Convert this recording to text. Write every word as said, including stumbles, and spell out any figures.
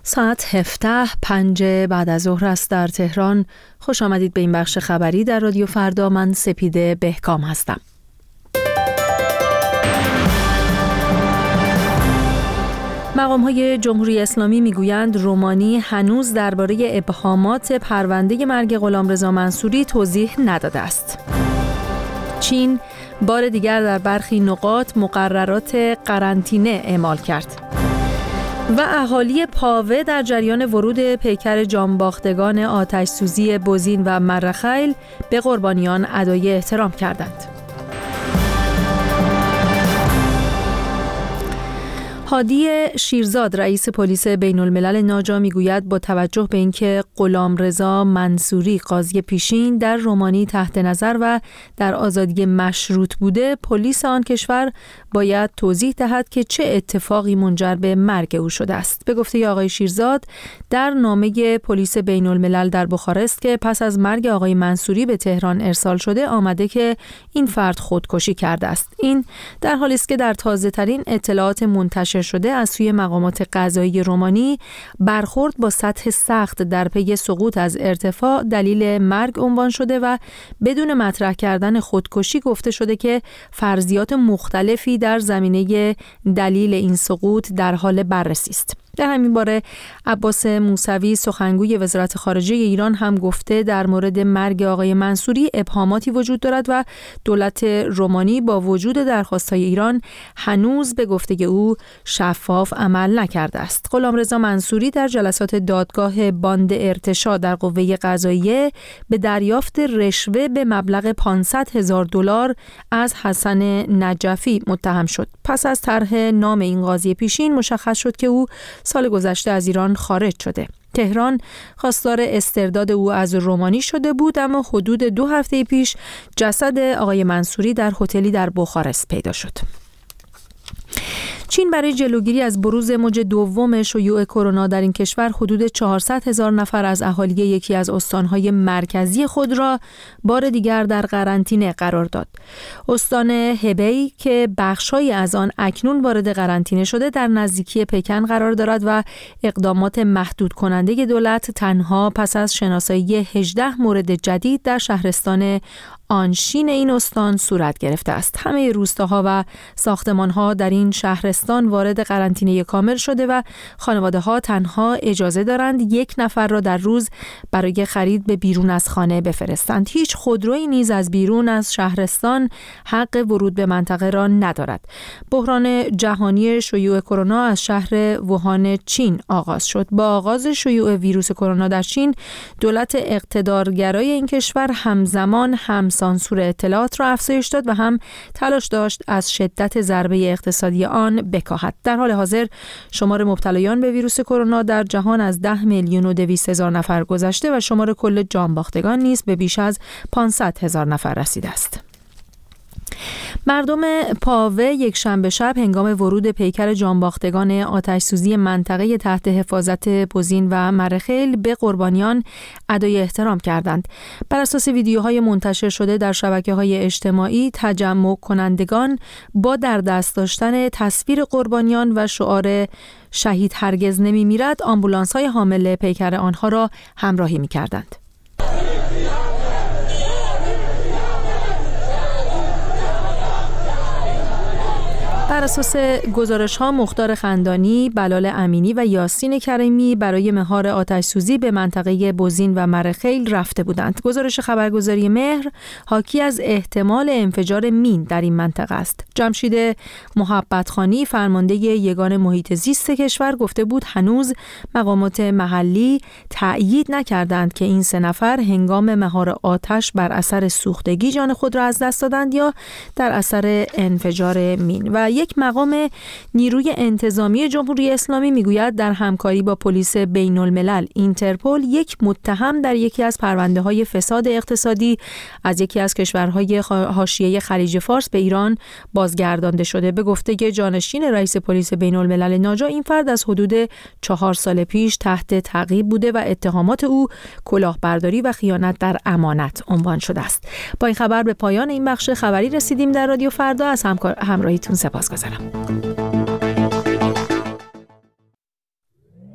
ساعت هفده پنج بعد از ظهر است در تهران. خوش آمدید به این بخش خبری در رادیو فردا. من سپیده بهکام هستم. مقام‌های جمهوری اسلامی میگویند رومانی هنوز درباره ابهامات پرونده مرگ غلامرضا منصوری توضیح نداده است. چین بار دیگر در برخی نقاط مقررات قرنطینه اعمال کرد. و اهالی پاوه در جریان ورود پیکر جانباختگان آتش‌سوزی بوزین و مرخیل به قربانیان ادای احترام کردند. هادی شیرزاد رئیس پلیس بین الملل ناجا میگوید با توجه به اینکه غلامرضا منصوری قاضی پیشین در رومانی تحت نظر و در آزادی مشروط بوده، پلیس آن کشور باید توضیح دهد که چه اتفاقی منجر به مرگ او شده است. به گفته آقای شیرزاد در نامه پلیس بین الملل در بخارست که پس از مرگ آقای منصوری به تهران ارسال شده آمده که این فرد خودکشی کرده است. این در حالی است که در تازه ترین اطلاعات منتشر شده از سوی مقامات قضایی رومانی برخورد با سطح سخت در پی سقوط از ارتفاع دلیل مرگ عنوان شده و بدون مطرح کردن خودکشی گفته شده که فرضیات مختلفی در زمینه دلیل این سقوط در حال بررسی است. در همین باره عباس موسوی سخنگوی وزارت خارجه ایران هم گفته در مورد مرگ آقای منصوری ابهاماتی وجود دارد و دولت رومانی با وجود درخواست‌های ایران هنوز به گفته او شفاف عمل نکرده است. غلامرضا منصوری در جلسات دادگاه باند ارتشا در قوه قضاییه به دریافت رشوه به مبلغ پانصد هزار دلار از حسن نجفی متهم شد. پس از طرح نام این قاضی پیشین مشخص شد که او سال گذشته از ایران خارج شده. تهران خواستار استرداد او از رومانی شده بود، اما حدود دو هفته پیش جسد آقای منصوری در هتلی در بخارست پیدا شد. چین برای جلوگیری از بروز موج دوم شیوع کرونا در این کشور حدود چهارصد هزار نفر از اهالی یکی از استانهای مرکزی خود را بار دیگر در قرنطینه قرار داد. استان هبی که بخش‌هایی از آن اکنون وارد قرنطینه شده در نزدیکی پکن قرار دارد و اقدامات محدود کننده دولت تنها پس از شناسایی هجده مورد جدید در شهرستان آنشین این استان صورت گرفته است. همه روستاها و ساختمان‌ها در این شهرستان وارد قرنطینه کامل شده و خانواده‌ها تنها اجازه دارند یک نفر را در روز برای خرید به بیرون از خانه بفرستند. هیچ خودرویی نیز از بیرون از شهرستان حق ورود به منطقه را ندارد. بحران جهانی شیوع کرونا از شهر ووهان چین آغاز شد. با آغاز شیوع ویروس کرونا در چین، دولت اقتدارگرای این کشور همزمان هم سانسور اطلاعات را افزایش داد و هم تلاش داشت از شدت ضربه اقتصادی آن بکاهد. در حال حاضر شمار مبتلایان به ویروس کرونا در جهان از ده میلیون و دویست هزار نفر گذشته و شمار کل جانباختگان نیز به بیش از پانصد هزار نفر رسیده است. مردم پاوه یک شنبه شب هنگام ورود پیکر جانباختگان آتش‌سوزی منطقه تحت حفاظت بوزین و مرخیل به قربانیان ادای احترام کردند. بر اساس ویدیوهای منتشر شده در شبکه‌های اجتماعی، تجمع کنندگان با در دست داشتن تصویر قربانیان و شعار شهید هرگز نمی‌میرد، آمبولانس‌های حامل پیکر آنها را همراهی می‌کردند. بر اساس گزارش‌ها مختار خندانی، بلال امینی و یاسین کریمی برای مهار آتش‌سوزی به منطقه بوزین و مرخیل رفته بودند. گزارش خبرگزاری مهر حاکی از احتمال انفجار مین در این منطقه است. جمشید محبتخانی فرمانده یگان محیط زیست کشور گفته بود هنوز مقامات محلی تأیید نکردند که این سه نفر هنگام مهار آتش بر اثر سوختگی جان خود را از دست دادند یا در اثر انفجار مین. و یک مقام نیروی انتظامی جمهوری اسلامی میگوید در همکاری با پلیس بین الملل اینترپل یک متهم در یکی از پرونده‌های فساد اقتصادی از یکی از کشورهای حاشیه خلیج فارس به ایران بازگردانده شده. به گفته جانشین رئیس پلیس بین الملل ناجا، این فرد از حدود چهار سال پیش تحت تعقیب بوده و اتهامات او کلاهبرداری و خیانت در امانت عنوان شده است. با این خبر به پایان این بخش خبری رسیدیم در رادیو فردا. از همراهیتون سپاسگزارم.